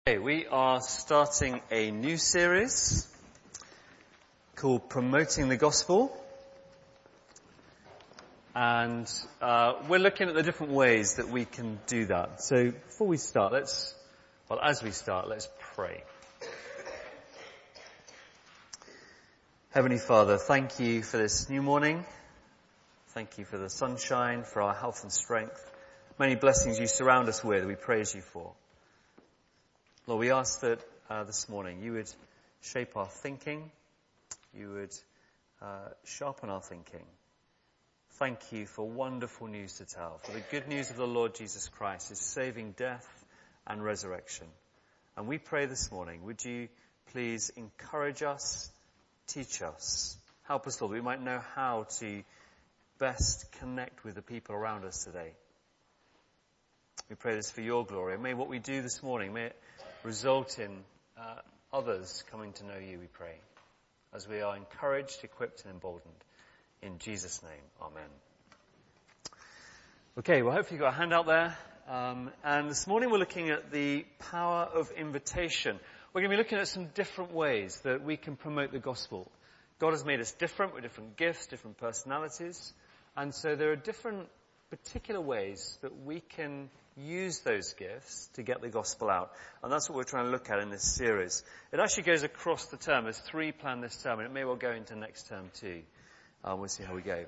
Okay, we are starting a new series called Promoting the Gospel, and we're looking at the different ways that we can do that. So before we start, let's pray. Heavenly Father, thank you for this new morning. Thank you for the sunshine, for our health and strength. Many blessings you surround us with, we praise you for. Lord, we ask that this morning you would shape our thinking, you would sharpen our thinking. Thank you for wonderful news to tell, for the good news of the Lord Jesus Christ is saving death and resurrection. And we pray this morning, would you please encourage us, teach us, help us, Lord, that we might know how to best connect with the people around us today. We pray this for your glory. And may what we do this morning, may it result in others coming to know you, we pray, as we are encouraged, equipped and emboldened. In Jesus' name, amen. Okay, well hopefully you've got a handout there. And this morning we're looking at the power of invitation. We're going to be looking at some different ways that we can promote the gospel. God has made us different with different gifts, different personalities. And so there are different particular ways that we can use those gifts to get the gospel out. And that's what we're trying to look at in this series. It actually goes across the term. There's 3 planned this term, and it may well go into next term too. We'll see how we go.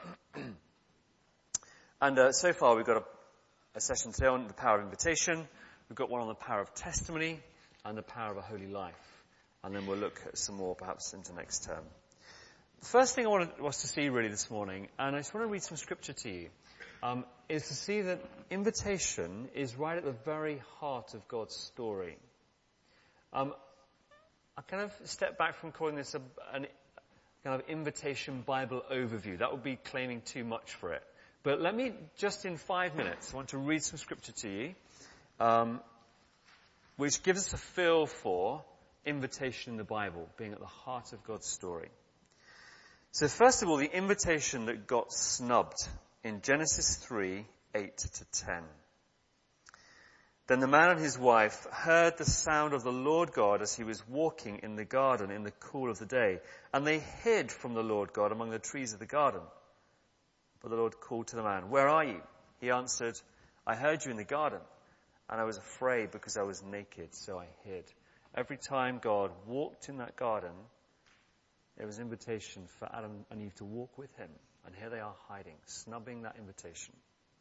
And so far we've got a session today on the power of invitation. We've got one on the power of testimony and the power of a holy life. And then we'll look at some more perhaps into next term. The first thing I wanted us to see really this morning, and I just want to read some scripture to you, is to see that invitation is right at the very heart of God's story. I kind of step back from calling this a kind of invitation Bible overview. That would be claiming too much for it. But let me, just in 5 minutes, I want to read some scripture to you, which gives us a feel for invitation in the Bible, being at the heart of God's story. So first of all, the invitation that got snubbed in Genesis 3, 8-10. Then the man and his wife heard the sound of the Lord God as he was walking in the garden in the cool of the day, and they hid from the Lord God among the trees of the garden. But the Lord called to the man, "Where are you?" He answered, "I heard you in the garden, and I was afraid because I was naked, so I hid." Every time God walked in that garden, there was an invitation for Adam and Eve to walk with him. And here they are hiding, snubbing that invitation.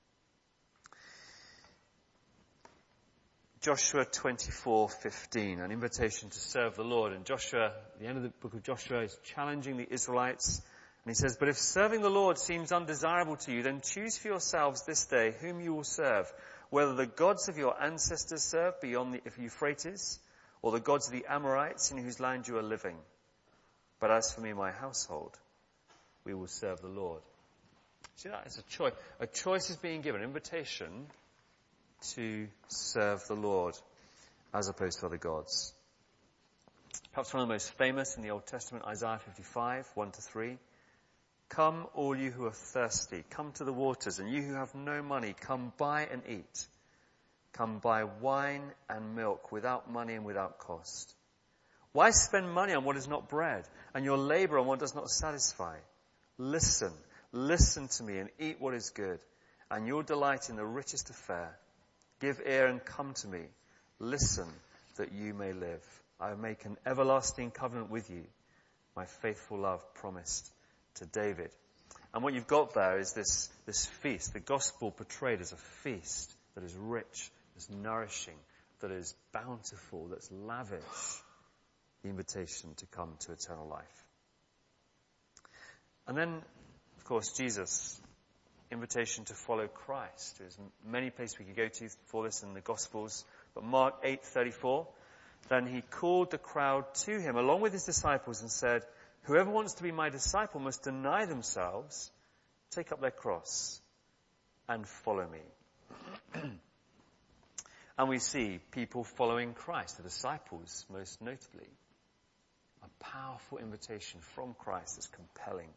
Joshua 24:15, an invitation to serve the Lord. And Joshua, at the end of the book of Joshua, is challenging the Israelites. And he says, "But if serving the Lord seems undesirable to you, then choose for yourselves this day whom you will serve, whether the gods of your ancestors served beyond the Euphrates, or the gods of the Amorites in whose land you are living. But as for me and my household, we will serve the Lord." See, that is a choice. A choice is being given, an invitation to serve the Lord as opposed to other gods. Perhaps one of the most famous in the Old Testament, Isaiah 55, 1-3. "Come, all you who are thirsty, come to the waters, and you who have no money, come buy and eat. Come buy wine and milk without money and without cost. Why spend money on what is not bread, and your labor on what does not satisfy? Listen to me and eat what is good, and you'll delight in the richest of fare. Give ear and come to me. Listen that you may live. I will make an everlasting covenant with you, my faithful love promised to David." And what you've got there is this feast, the gospel portrayed as a feast that is rich, that's nourishing, that is bountiful, that's lavish. The invitation to come to eternal life. And then, of course, Jesus' invitation to follow Christ. There's many places we could go to for this in the Gospels. But Mark 8:34, "Then he called the crowd to him along with his disciples and said, 'Whoever wants to be my disciple must deny themselves, take up their cross, and follow me.'" And we see people following Christ, the disciples most notably. A powerful invitation from Christ that's compelling.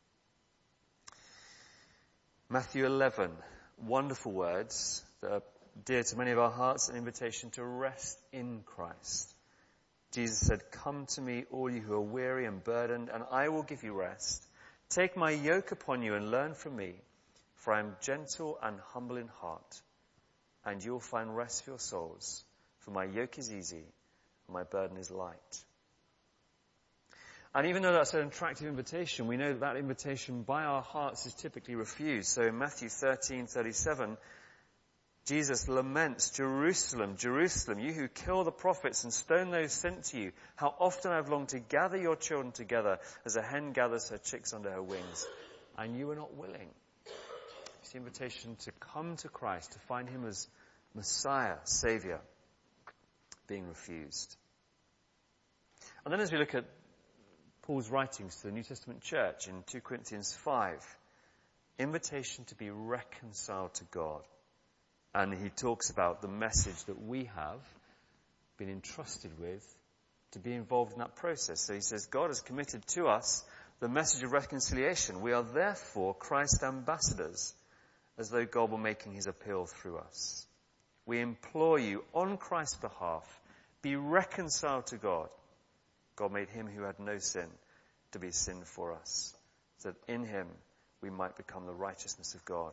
Matthew 11, wonderful words that are dear to many of our hearts, an invitation to rest in Christ. Jesus said, "Come to me, all you who are weary and burdened, and I will give you rest. Take my yoke upon you and learn from me, for I am gentle and humble in heart, and you will find rest for your souls. For my yoke is easy, and my burden is light." And even though that's an attractive invitation, we know that invitation by our hearts is typically refused. So in Matthew 13:37, Jesus laments, "Jerusalem, Jerusalem, you who kill the prophets and stone those sent to you, how often I've longed to gather your children together as a hen gathers her chicks under her wings, and you were not willing." It's the invitation to come to Christ, to find him as Messiah, Saviour, being refused. And then as we look at Paul's writings to the New Testament church in 2 Corinthians 5, invitation to be reconciled to God. And he talks about the message that we have been entrusted with to be involved in that process. So he says, God has committed to us the message of reconciliation. We are therefore Christ's ambassadors, as though God were making his appeal through us. We implore you on Christ's behalf, be reconciled to God. God made him who had no sin to be sin for us, so that in him we might become the righteousness of God.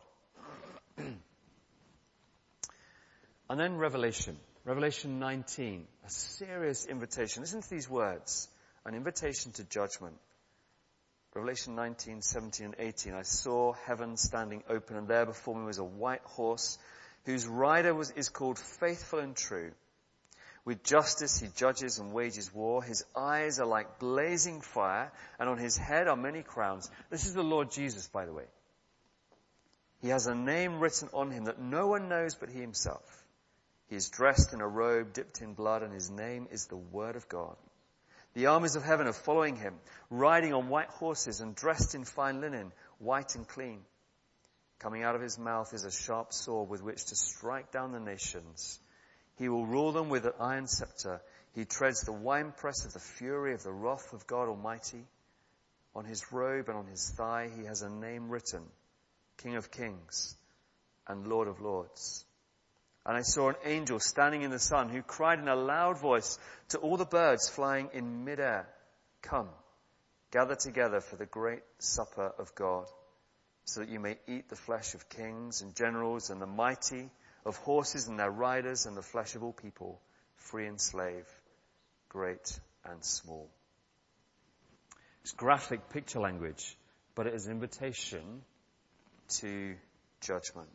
And then Revelation 19, a serious invitation. Listen to these words, an invitation to judgment. Revelation 19, 17 and 18, I saw heaven standing open, and there before me was a white horse, whose rider is called Faithful and True. With justice he judges and wages war. His eyes are like blazing fire, and on his head are many crowns. This is the Lord Jesus, by the way. He has a name written on him that no one knows but he himself. He is dressed in a robe dipped in blood, and his name is the Word of God. The armies of heaven are following him, riding on white horses and dressed in fine linen, white and clean. Coming out of his mouth is a sharp sword with which to strike down the nations. He will rule them with an iron scepter. He treads the winepress of the fury of the wrath of God Almighty. On his robe and on his thigh he has a name written, King of Kings and Lord of Lords. And I saw an angel standing in the sun who cried in a loud voice to all the birds flying in midair, "Come, gather together for the great supper of God, so that you may eat the flesh of kings and generals and the mighty, of horses and their riders, and the flesh of all people, free and slave, great and small." It's graphic picture language, but it is an invitation to judgment.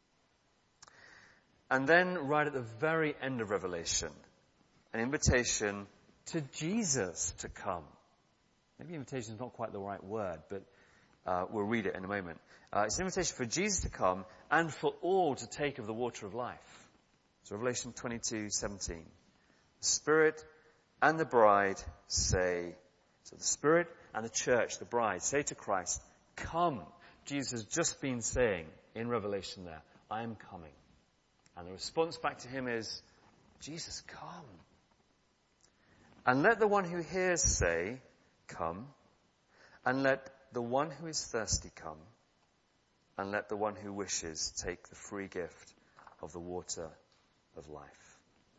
And then right at the very end of Revelation, an invitation to Jesus to come. Maybe invitation is not quite the right word, but we'll read it in a moment. It's an invitation for Jesus to come and for all to take of the water of life. So Revelation 22:17. The Spirit and the bride say, so the Spirit and the church, the bride, say to Christ, "Come." Jesus has just been saying in Revelation there, "I am coming." And the response back to him is, "Jesus, come." And let the one who hears say, "Come." And let the one who is thirsty come. And let the one who wishes take the free gift of the water of life.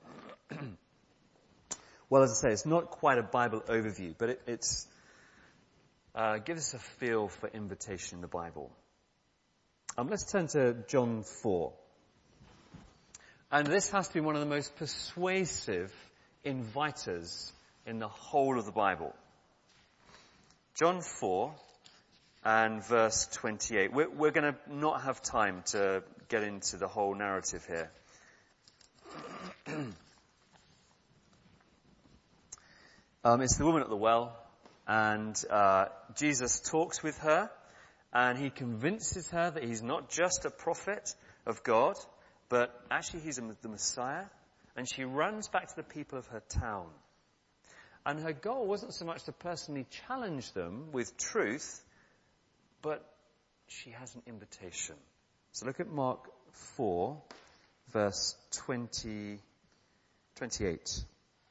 Well, as I say, it's not quite a Bible overview, but it gives us a feel for invitation in the Bible. Let's turn to John 4. And this has to be one of the most persuasive inviters in the whole of the Bible. John 4 and verse 28. We're going to not have time to get into the whole narrative here. It's the woman at the well, and Jesus talks with her, and he convinces her that he's not just a prophet of God, but actually he's the Messiah, and she runs back to the people of her town. And her goal wasn't so much to personally challenge them with truth, but she has an invitation. So look at Mark 4, verse 28.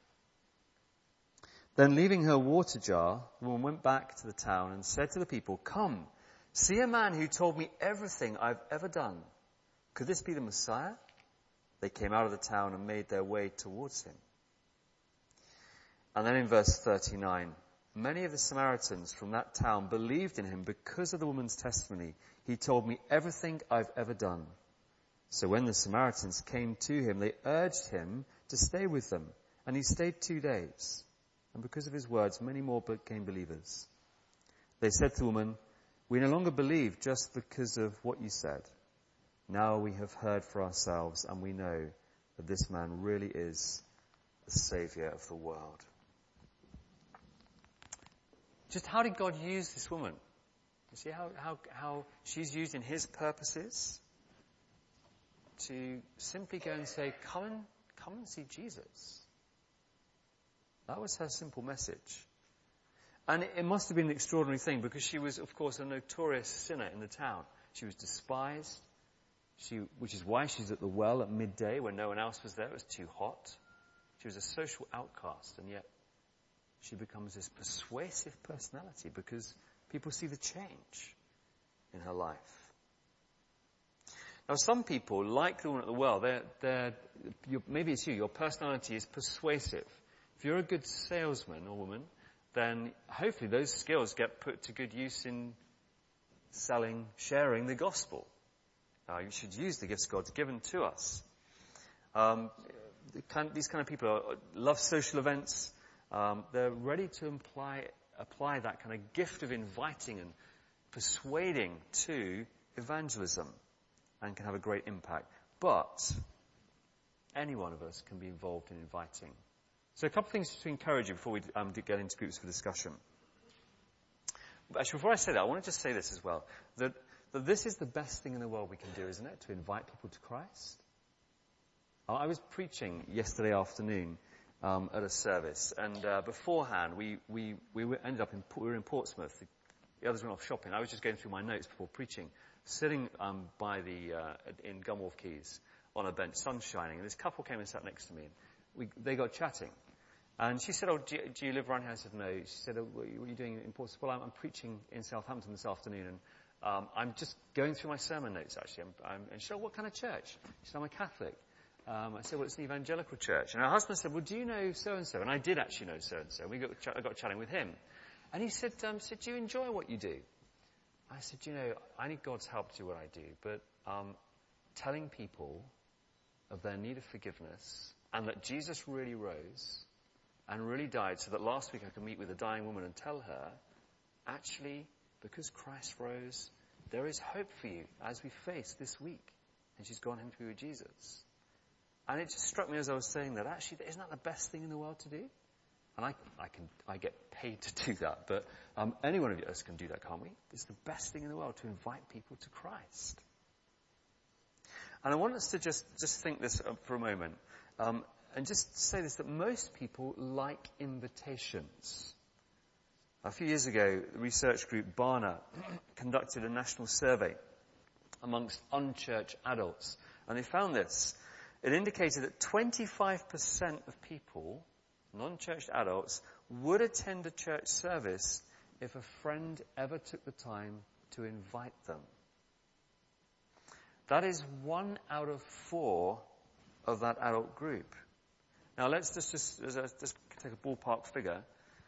Then leaving her water jar, the woman went back to the town and said to the people, "Come, see a man who told me everything I've ever done. Could this be the Messiah?" they came out of the town and made their way towards him. And then in verse 39, many of the Samaritans from that town believed in him because of the woman's testimony. He told me everything I've ever done. So when the Samaritans came to him, they urged him to stay with them. And he stayed 2 days. And because of his words, many more became believers. They said to the woman, we no longer believe just because of what you said. Now we have heard for ourselves, and we know that this man really is the Saviour of the world. Just how did God use this woman? You see how she's used in his purposes to simply go and say, come and see Jesus. That was her simple message. And it must have been an extraordinary thing because she was, of course, a notorious sinner in the town. She was despised, which is why she's at the well at midday when no one else was there. It was too hot. She was a social outcast, and yet she becomes this persuasive personality because people see the change in her life. Now, some people, like the one at the well, maybe it's you, your personality is persuasive. If you're a good salesman or woman, then hopefully those skills get put to good use in selling, sharing the gospel. You should use the gifts God's given to us. These kind of people love social events. They're ready to apply that kind of gift of inviting and persuading to evangelism and can have a great impact. But any one of us can be involved in inviting. So a couple of things to encourage you before we get into groups for discussion. But actually, before I say that, I want to just say this as well, that this is the best thing in the world we can do, isn't it? To invite people to Christ. I was preaching yesterday afternoon at a service, and beforehand we ended up we were in Portsmouth. The others went off shopping. I was just going through my notes before preaching, sitting by in Gunwharf Quays on a bench, sun shining, and this couple came and sat next to me. And they got chatting, and she said, "Oh, do you live around here?" I said, "No." She said, "Oh, what are you doing in Portsmouth?" "Well, I'm preaching in Southampton this afternoon, and I'm just going through my sermon notes actually." And she said, "What kind of church?" She said, "I'm a Catholic." I said, "Well, it's an evangelical church." And her husband said, "Well, do you know so-and-so?" And I did actually know so-and-so. I got chatting with him. And he said, "Do you enjoy what you do?" I said, "I need God's help to do what I do. But telling people of their need of forgiveness and that Jesus really rose and really died so that last week I could meet with a dying woman and tell her, actually, because Christ rose, there is hope for you as we face this week." And she's gone home to be with Jesus. And it just struck me as I was saying that, actually, isn't that the best thing in the world to do? And I get paid to do that, but any one of us can do that, can't we? It's the best thing in the world to invite people to Christ. And I want us to just think this for a moment, and just say this, that most people like invitations. A few years ago, the research group Barna conducted a national survey amongst unchurched adults, and they found this. It indicated that 25% of people, non-churched adults, would attend a church service if a friend ever took the time to invite them. That is 1 out of 4 of that adult group. Now let's just take a ballpark figure.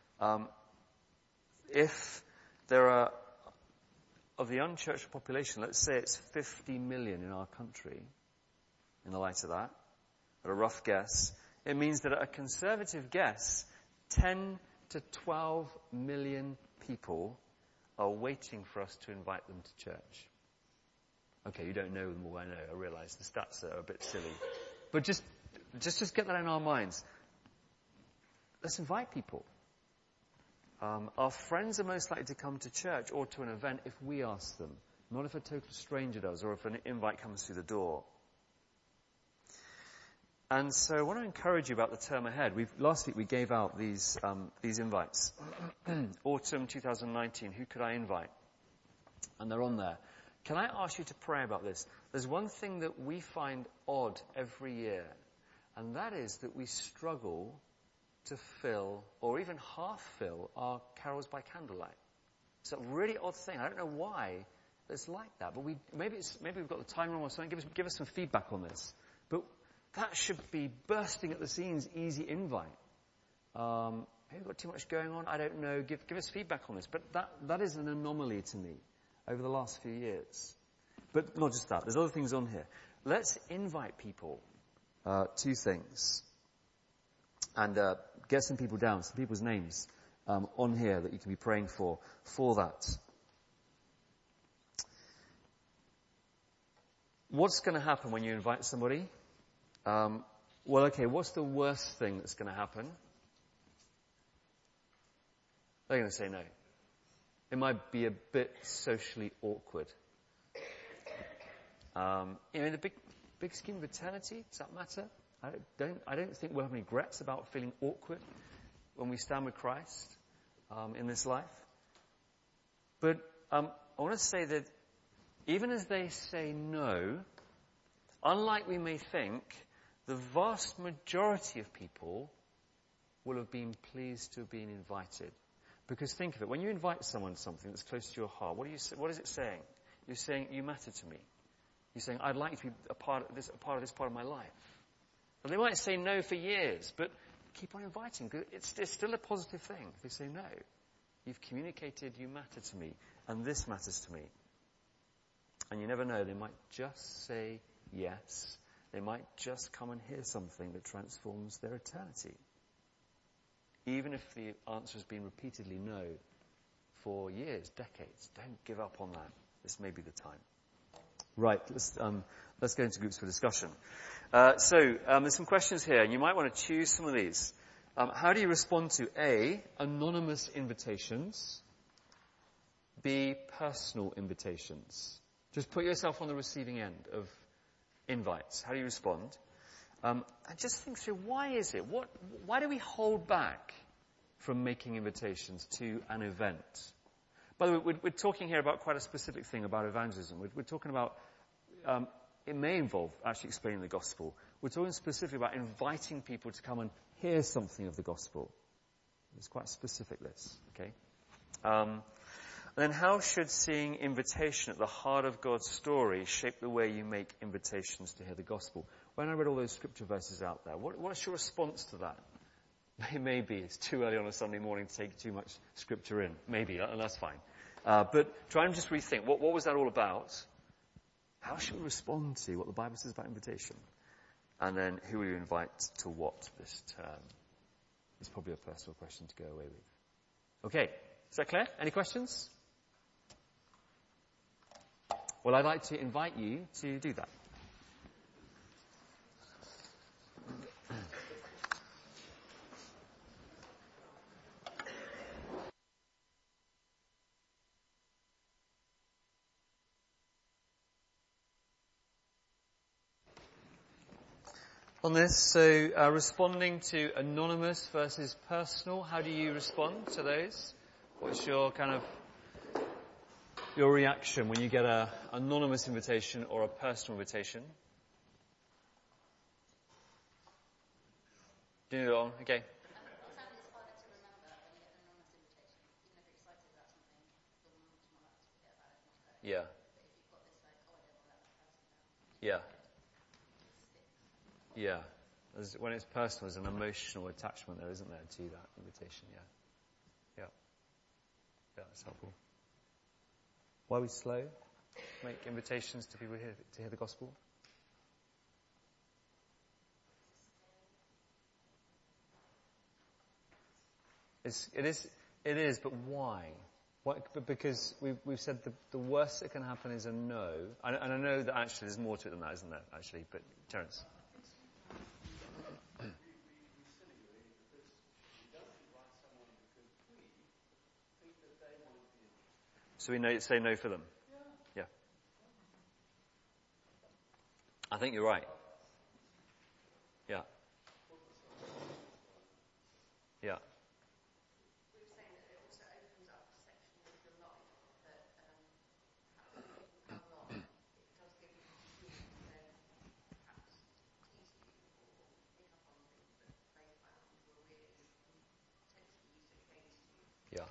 If there are, of the unchurched population, let's say it's 50 million in our country, in the light of that, at a rough guess, it means that at a conservative guess, 10 to 12 million people are waiting for us to invite them to church. Okay, you don't know them all, I know, I realise the stats are a bit silly. But just get that in our minds. Let's invite people. Our friends are most likely to come to church or to an event if we ask them, not if a total stranger does or if an invite comes through the door. And so I want to encourage you about the term ahead. Last week we gave out these invites. Autumn 2019, who could I invite? And they're on there. Can I ask you to pray about this? There's one thing that we find odd every year, and that is that we struggle to fill, or even half fill, our carols by candlelight. It's a really odd thing. I don't know why it's like that, but maybe we've got the time wrong or something. Give us some feedback on this. But that should be bursting at the seams, easy invite. Have you got too much going on? I don't know. Give us feedback on this. But that is an anomaly to me over the last few years. But not just that. There's other things on here. Let's invite people to things and get some people down, some people's names on here that you can be praying for that. What's going to happen when you invite somebody? What's the worst thing that's going to happen? They're going to say no. It might be a bit socially awkward. In the big scheme of eternity, does that matter? I don't think we'll have any regrets about feeling awkward when we stand with Christ in this life. But I want to say that even as they say no, unlike we may think, the vast majority of people will have been pleased to have been invited. Because think of it, when you invite someone to something that's close to your heart, what is it saying? You're saying, you matter to me. You're saying, I'd like you to be a part of this part of my life. And they might say no for years, but keep on inviting, because it's still a positive thing if they say no. You've communicated, you matter to me, and this matters to me. And you never know, they might just say yes. They might just come and hear something that transforms their eternity. Even if the answer has been repeatedly no for years, decades, don't give up on that. This may be the time. Right, let's go into groups for discussion. There's some questions here, and you might want to choose some of these. How do you respond to A, anonymous invitations, B, personal invitations? Just put yourself on the receiving end of invites. How do you respond? And just think through, why is it? Why do we hold back from making invitations to an event? By the way, we're talking here about quite a specific thing about evangelism. We're talking about, it may involve actually explaining the gospel. We're talking specifically about inviting people to come and hear something of the gospel. It's quite specific, this, okay? Then how should seeing invitation at the heart of God's story shape the way you make invitations to hear the gospel? When I read all those scripture verses out there, what's your response to that? Maybe it's too early on a Sunday morning to take too much scripture in. Maybe, and that's fine. But try and just rethink, what was that all about? How should we respond to what the Bible says about invitation? And then who will you invite to what this term? It's probably a personal question to go away with. Okay, is that clear? Any questions? Well, I'd like to invite you to do that. On this, so responding to anonymous versus personal, how do you respond to those? What's your your reaction when you get an anonymous invitation or a personal invitation? Do you know? Okay. Yeah. Yeah. Yeah. When it's personal, there's an emotional attachment there, isn't there, to that invitation? Yeah. Yeah. Yeah, that's helpful. Why are we slow to make invitations to people to hear the gospel? It is, but why? Because we've said the worst that can happen is a no. And I know that actually there's more to it than that, isn't there, actually? But, Terence. So we say no for them? Yeah. I think you're right. Yeah. Yeah. Yeah.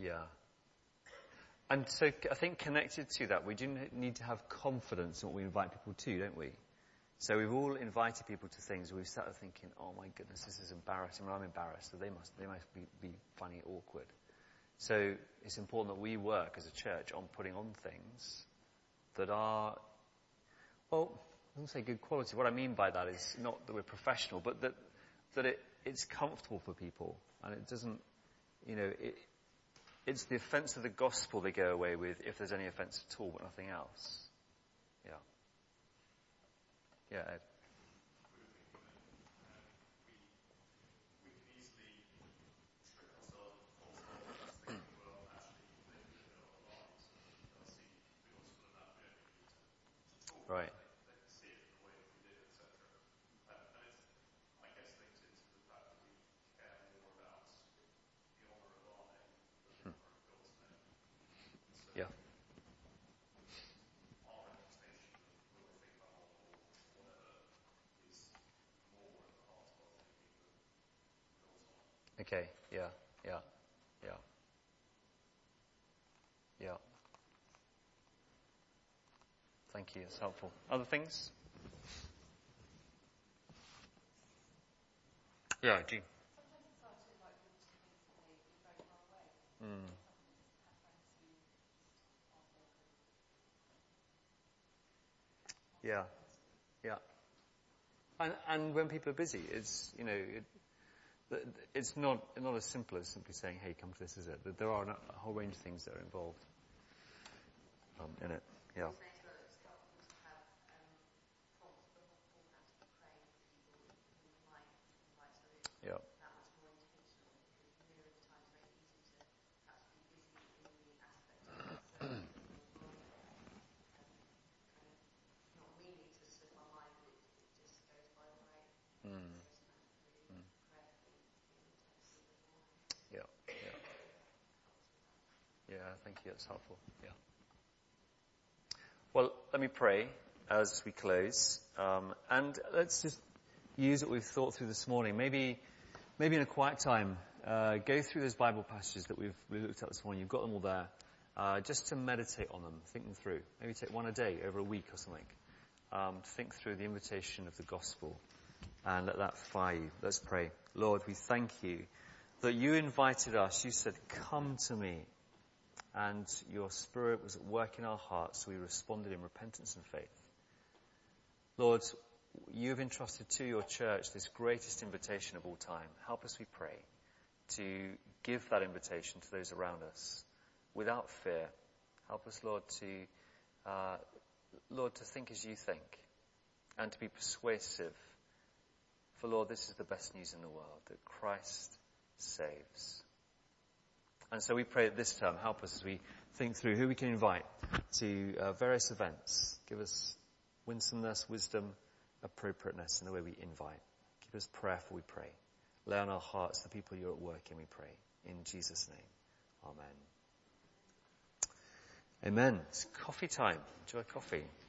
Yeah. And so I think connected to that, we do need to have confidence in what we invite people to, don't we? So we've all invited people to things where we've started thinking, oh my goodness, this is embarrassing. Well, I'm embarrassed, so they must be finding it awkward. So it's important that we work as a church on putting on things that are, well, I wouldn't say good quality. What I mean by that is not that we're professional, but that it's comfortable for people, and it doesn't, it's the offence of the gospel they go away with, if there's any offence at all, but nothing else. Yeah. Yeah, Ed. We can easily trick ourselves into false confidence, thinking, well, actually, they do it in our lives, and they'll see the gospel in that. We don't really need to talk. Right. They can see it in the way that we live, etc. And it's, I guess, linked into the fact that we care more about the honour of our name than the honour of God's name. So Yeah. our reputation, when we think about honour or whatever, is more at the heart of our thinking than God's honour. Okay. Yeah. Thank you. It's helpful. Other things? Yeah, Jean. Sometimes it's hard to invite people to things that may be very far away. Mm. Have friends who just aren't local. Yeah. And when people are busy, it's, it's not as simple as simply saying, hey, come to this, is it? There are a whole range of things that are involved in it. Yeah. Yeah. That much more intentional, because nearer the time is very easy to perhaps be busy in the aspect of serving the world and kind of not meaning to slip our mind, but it just goes by the way. Mm. Just really prayerfully being intensive beforehand. Yeah. Yeah, thank you. That's helpful. Yeah. Well, let me pray as we close, and let's just use what we've thought through this morning. Maybe in a quiet time, go through those Bible passages that we looked at this morning. You've got them all there, just to meditate on them, think them through. Maybe take one a day over a week or something, to think through the invitation of the gospel, and let that fire you. Let's pray. Lord, we thank you that you invited us. You said, "Come to me." And your Spirit was at work in our hearts, so we responded in repentance and faith. Lord, you have entrusted to your church this greatest invitation of all time. Help us, we pray, to give that invitation to those around us without fear. Help us, Lord, to think as you think and to be persuasive. For, Lord, this is the best news in the world, that Christ saves. And so we pray at this term, help us as we think through who we can invite to various events. Give us winsomeness, wisdom, appropriateness in the way we invite. Keep us prayerful, we pray. Lay on our hearts the people you're at work in, we pray. In Jesus' name. Amen. Amen. It's coffee time. Enjoy coffee.